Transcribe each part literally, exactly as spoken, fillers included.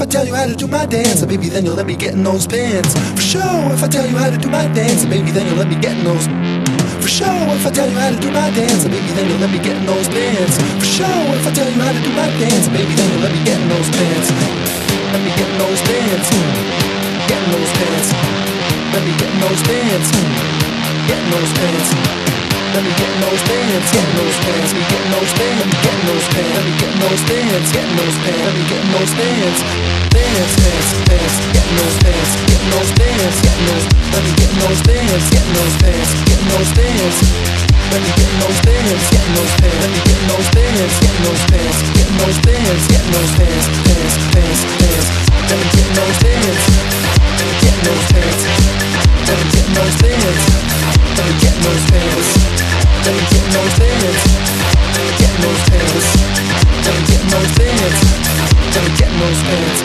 tell you how to do my dance, baby, then you'll let me get in those pants. For sure, if I tell you how to do my dance, baby, then you'll let me get in those. For sure, if I tell you how to do my dance, baby, then you'll let me get in those pants. For sure, if I tell you how to do my dance, baby, then you'll let me get in those pants. Let me get in those pants. Get in those pants. Let me get in those pants. Get in those pants. Let me get in those pants, get in those pants, me get in those pants, get in those pants, let me get in those pants, get in those pants, let me get in those pants, pants, pants, pants, get in those pants, get in those pants, get in those, let me get in those pants, get in those pants, get in those pants, let me get in those pants, get in those pants, let me get in those pants, get in those pants, get in those pants, get in those pants, pants, pants, pants, let me get in those pants, get in those pants, let me get in those pants, let me get in those pants. Let me get in those pants. Get in those pants. Let me get in those pants. Let me get in those pants.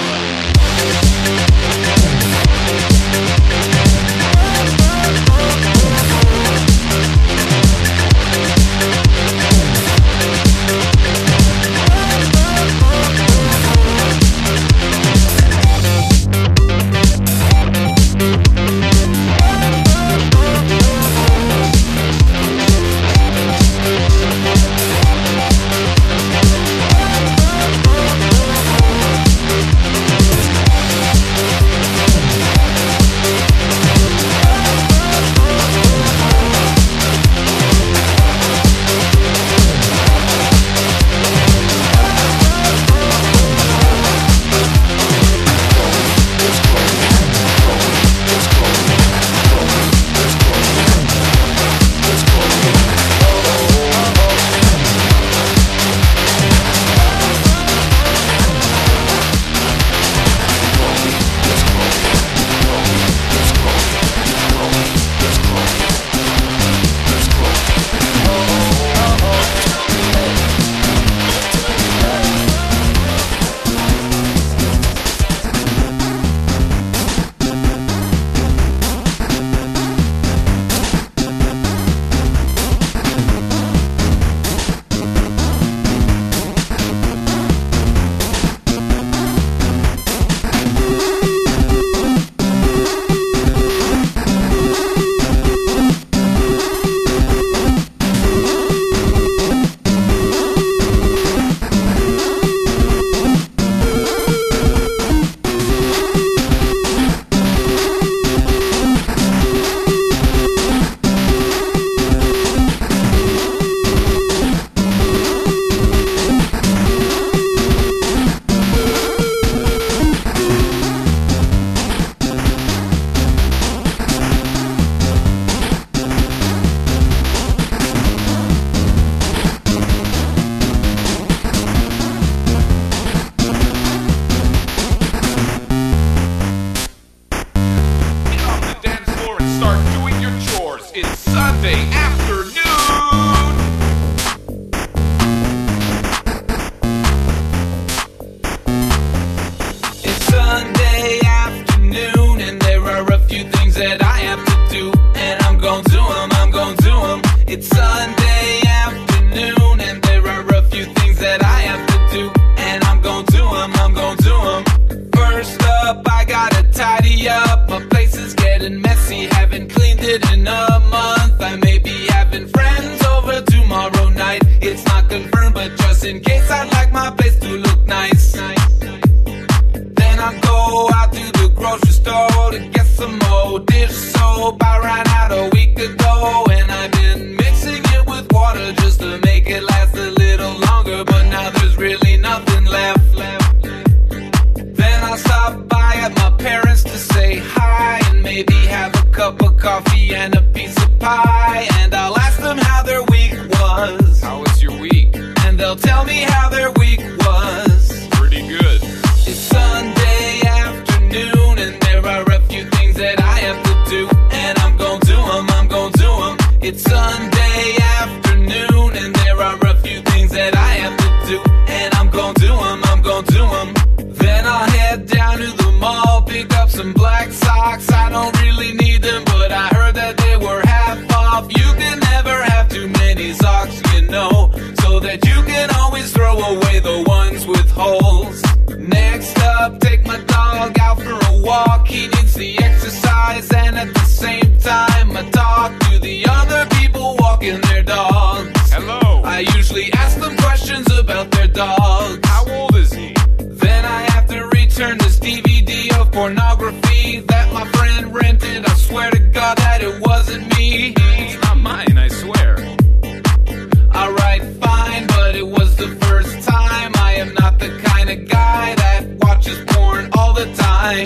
that you can always throw away the ones with holes. Next up, take my my dog out for a walk. He needs the exercise, and at the same time I talk to the other people walking their dogs. Hello. I usually ask them questions about their dogs. How old is he? Then I have to return this D V D of pornography that my friend rented. I swear to God that it wasn't me. It's not mine, I swear. Alright, fine, but it was the first time. I am not the kind of guy that watches porn all the time.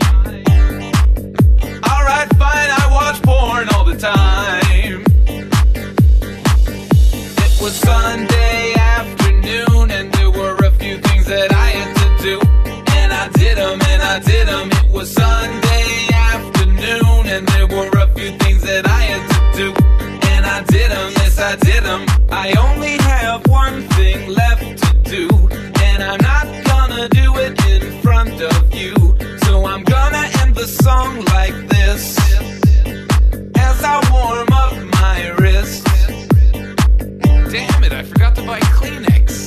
Alright, fine, I watch porn all the time. It was Sunday afternoon, and there were a few things that I had to do. And I did them, and I did them. It was Sunday afternoon, and there were a few things that I had to do. And I did them, yes I did them. I only have one thing left to do, and I'm not gonna do it in front of you. So I'm gonna end the song like this, as I warm up my wrist. Damn it, I forgot to buy Kleenex.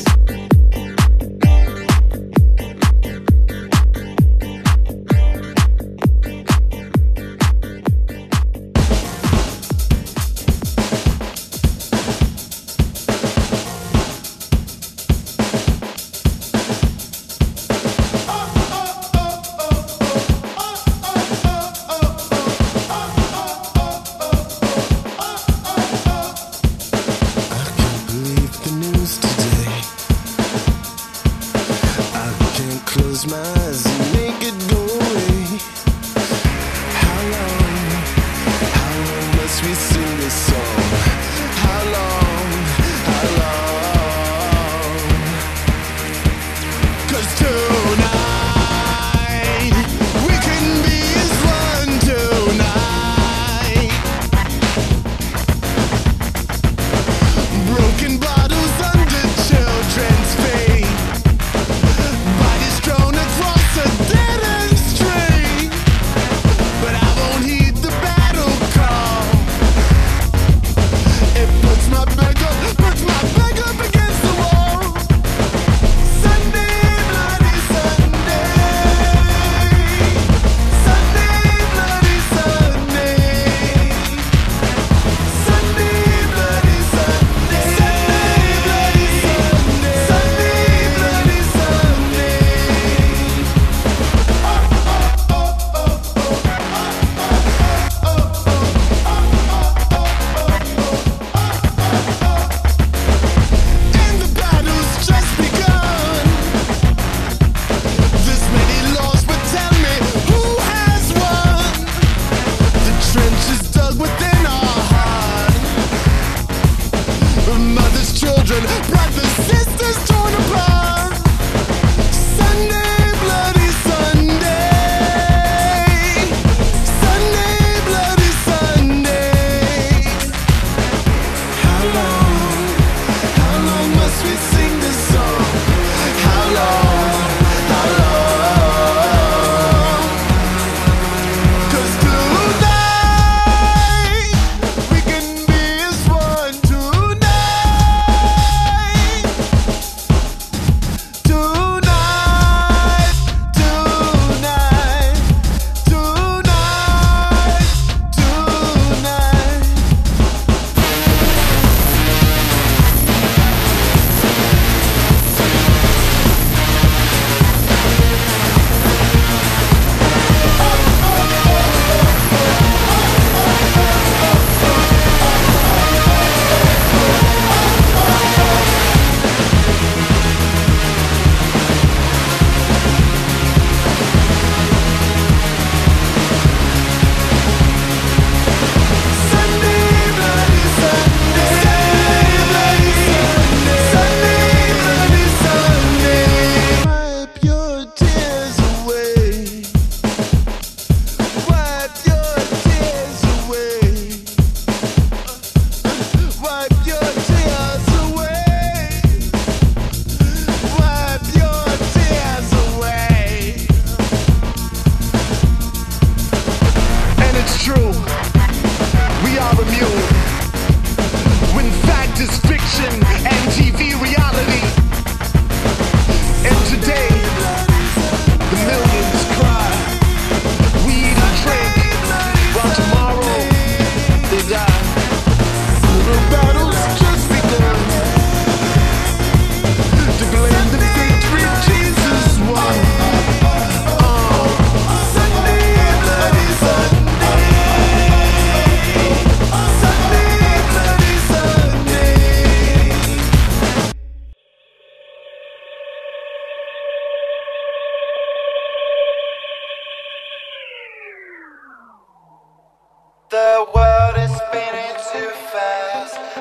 millions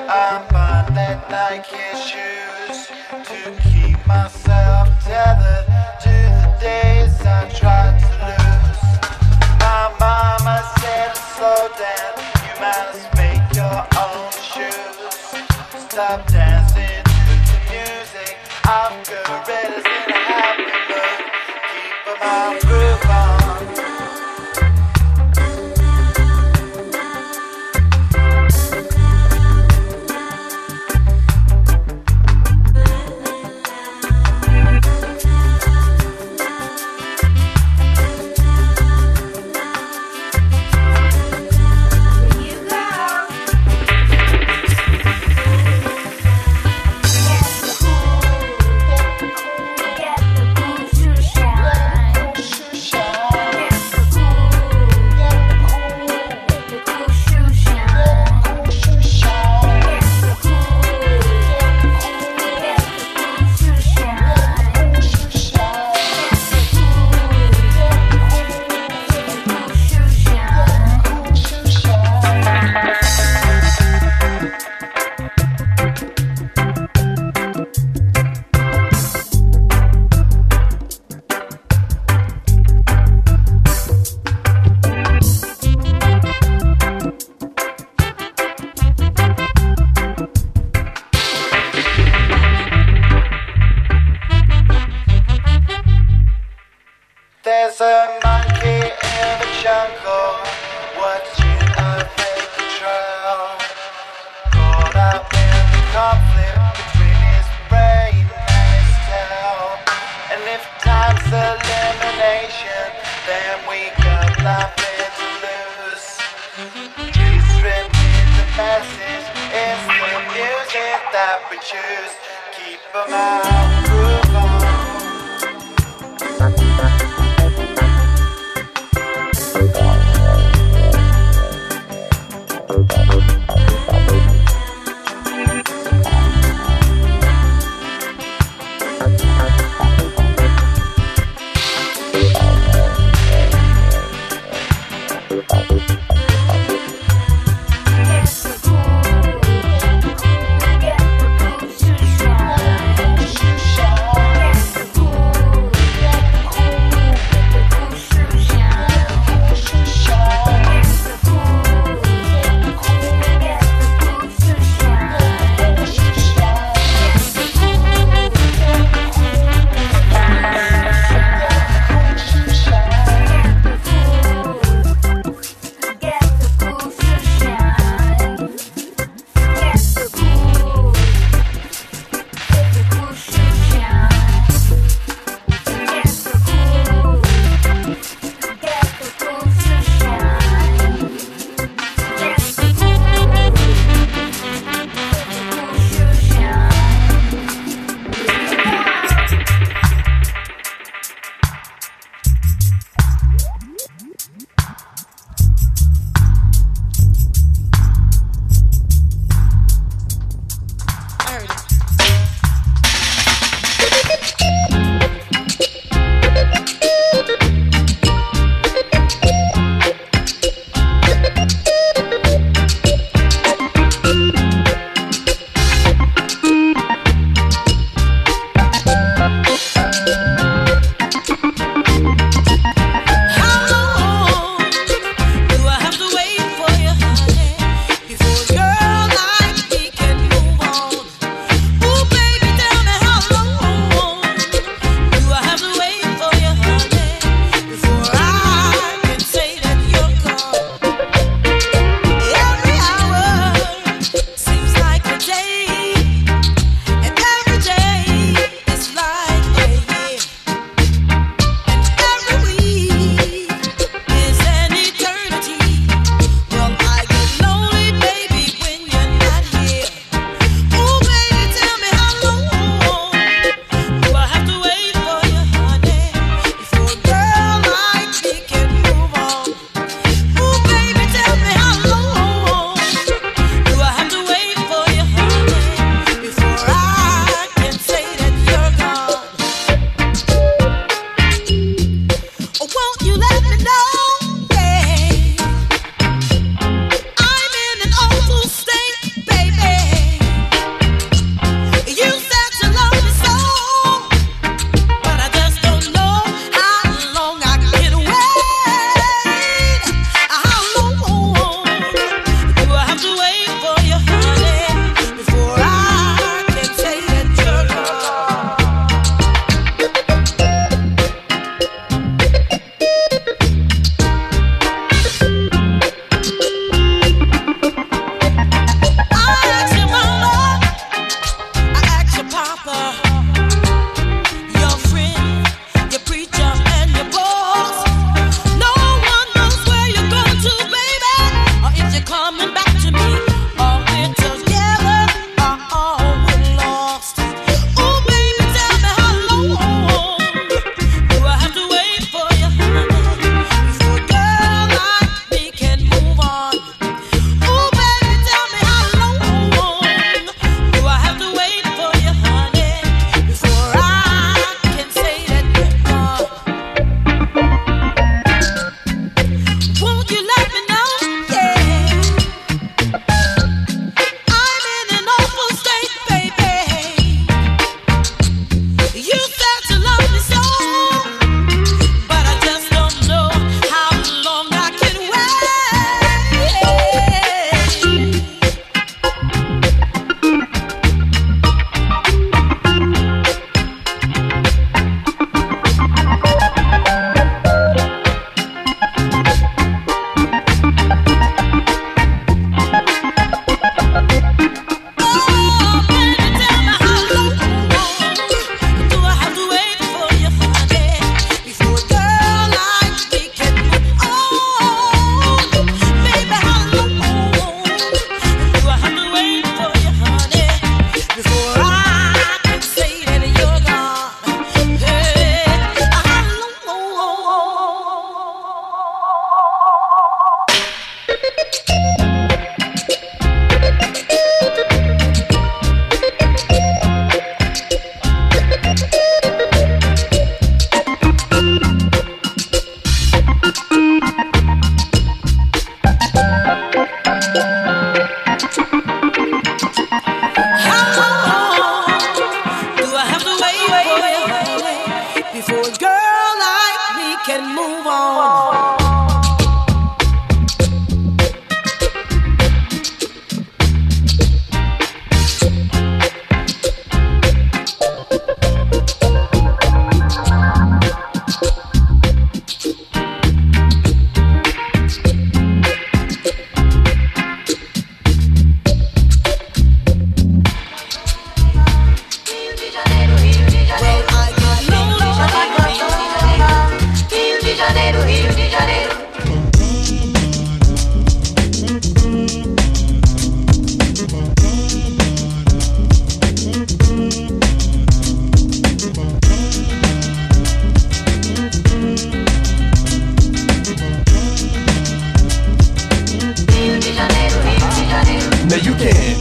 I'm bonded like his shoes to keep myself tethered to the days I tried to lose. My mama said slow down, you must make your own shoes. Stop dancing to the music, I'm gorillas in a happy mood. Keep my groove on. There's a monkey in the jungle, watching a paper trail. Caught up in the conflict between his brain and his tail. And if time's elimination, then we got nothing to lose. Please repeat the message, it's the music that we choose. Keep 'em out, groove on. Get the cool, get the cool shoe shine.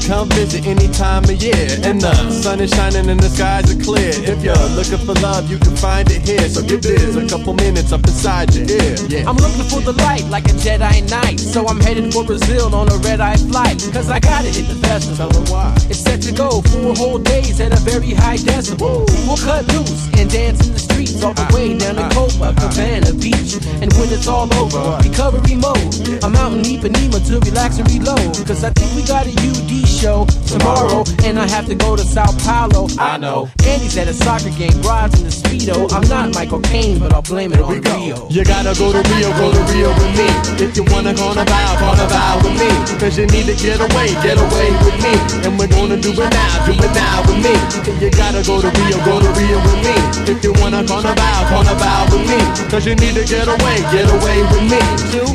come visit any time of year. And the sun is shining and the skies are clear. If you're looking for love, you can find it here. So give this a couple minutes up inside your ear. Yeah. I'm looking for the light like a Jedi Knight. So I'm headed for Brazil on a red-eye flight. Cause I gotta hit the festival. Tell 'em why. It's set to go four whole days at a very high decibel. We'll cut loose and dance in the streets all the way down to Copacabana Beach. And when it's all over, recovery mode, I'm out in Ipanema to relax and reload. Cause I think we got a U D show tomorrow, and I have to go to Sao Paulo. I know Andy's at a soccer game, Rod's in the Speedo. I'm not Michael Caine, but I'll blame it on Rio. You gotta go to Rio, go to Rio with me. If you wanna carnival, carnival with me. Cause you need to get away, get away with me. And we're gonna do it now, do it now with me. You gotta go to Rio, go to Rio with me. If you wanna carnival, carnival with me. Cause you need to get away, get away with me too.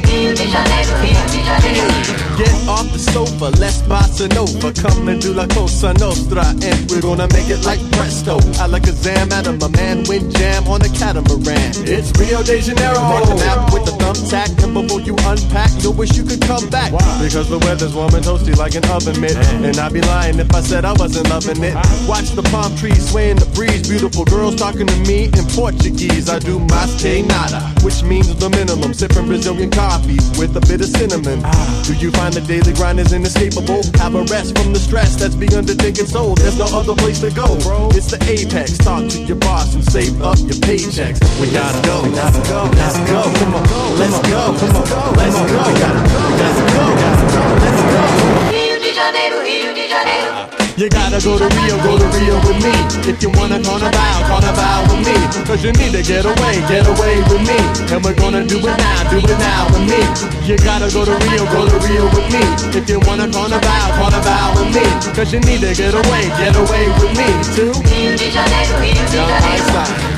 Get off the sofa, let's bossa nova. Come and do la cosa nostra, and we're gonna make it like presto. I like a zam out of my man Windjam on a catamaran. It's Rio de Janeiro. Mark the map with the thumbtack, and before you unpack, you'll wish you could come back. Why? Because the weather's warm and toasty like an oven mitt. And I'd be lying if I said I wasn't loving it. Watch the palm trees sway in the breeze. Beautiful girls talking to me in Portuguese. I do mas que nada, which means the minimum. Sipping Brazilian coffee with a bit of cinnamon. Do you find the daily grind is inescapable? Have a rest from the stress that's begun to take its soul. There's no other place to go, bro. It's the apex. Talk to your boss and save up your paychecks. We gotta go, let's go, let's go, come on, let's go, come on, let's go, we gotta go, let's go, let's go. Rio de Janeiro, Rio de Janeiro. You gotta go to Rio, go to Rio with me. If you wanna carnival, carnival with me. Cause you need to get away, get away with me. And we're gonna do it now, do it now with me. You gotta go to Rio, go to Rio with me. If you wanna carnival, carnival with me. Cause you need to get away, get away with me too. Rio de Janeiro, Rio de Janeiro.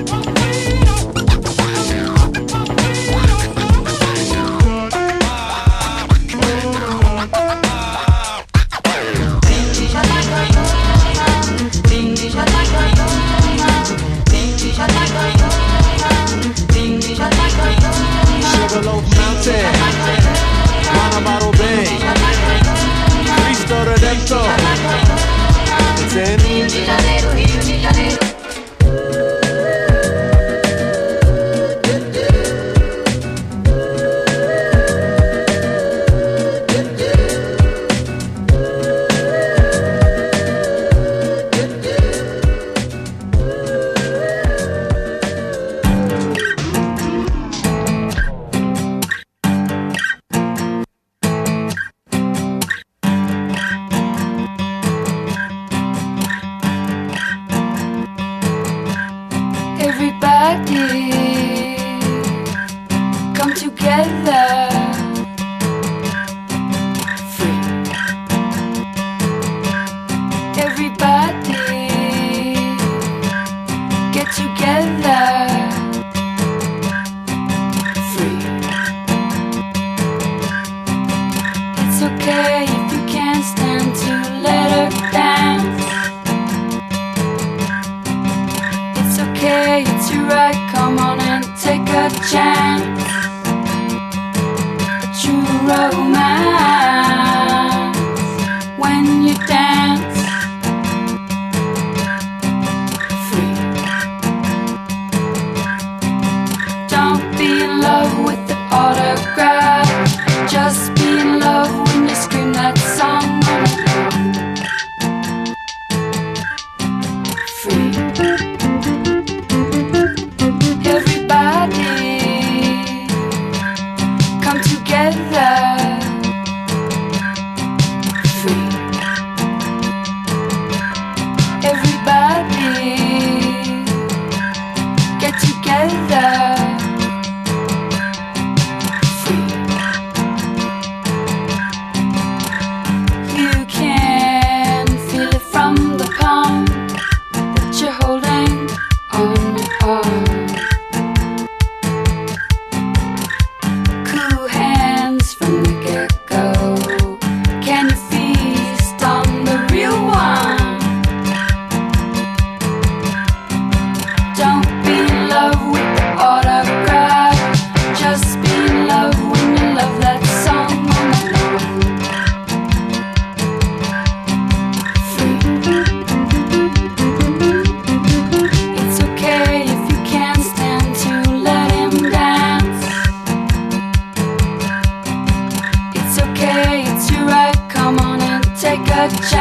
Sugarloaf Mountain, Montebello Bay, Cristo Redentor. It's in Rio de Janeiro, Rio de Janeiro.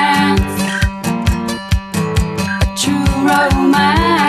romance, a true romance.